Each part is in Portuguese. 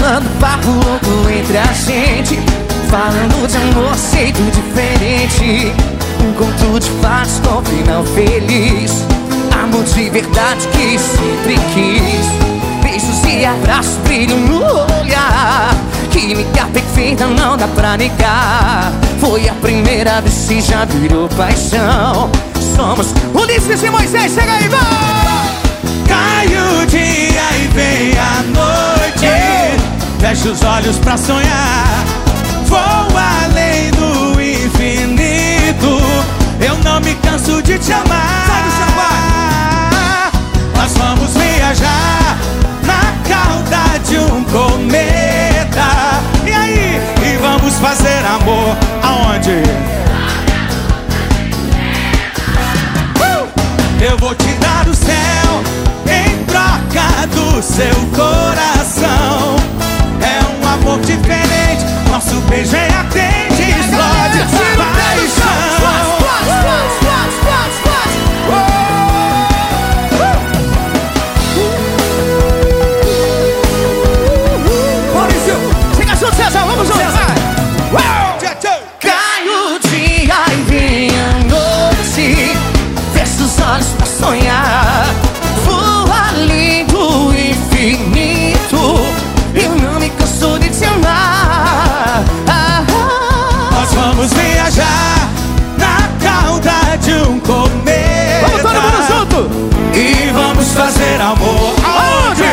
rolando papo louco entre a gente, falando de amor, jeito diferente. Encontro de fatos com final feliz, amor de verdade que sempre quis. Beijos e abraços, brilho no olhar, química perfeita não dá pra negar. Foi a primeira vez que já virou paixão. Somos Ulisses e Moisés, chega aí, vai! Cai o dia e vem a noite, fecha os olhos pra sonhar. Vou além do infinito, eu não me canso de te amar. Sai do chão, vai! Nós vamos viajar na cauda de um cometa. E aí? E vamos fazer amor aonde? Eu vou te dar o céu em troca do seu coração. É um amor diferente, nosso beijo é ardente, explode de paixão. Maurício, chega junto, César, vamos juntos, vai! Cai o dia e vem a noite, fecha os olhos pra sonhar. Vou além do infinito, eu não me canso de te amar. Nós vamos viajar na cauda de um cometa. Vamos todo mundo junto! E vamos fazer amor aonde?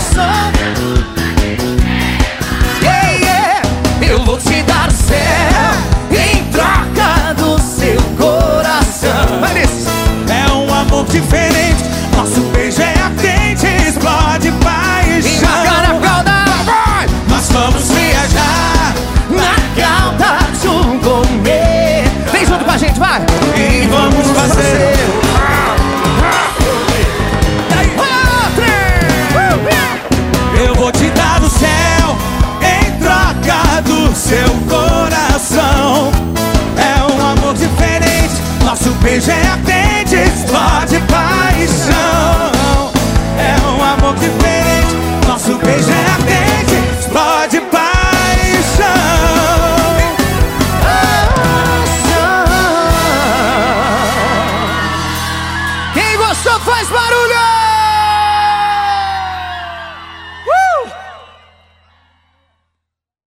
Yeah, yeah. Eu vou te dar o céu em troca do seu coração. Vai nisso. É um amor diferente, nosso beijo é ardente, explode paixão. Na cauda, vai! Nós vamos viajar Na cauda de um cometa. Vem junto com a gente, vai! e vamos fazer. Eu vou te dar o céu em troca do seu coração. É um amor diferente, nosso beijo é ardente, explode paixão.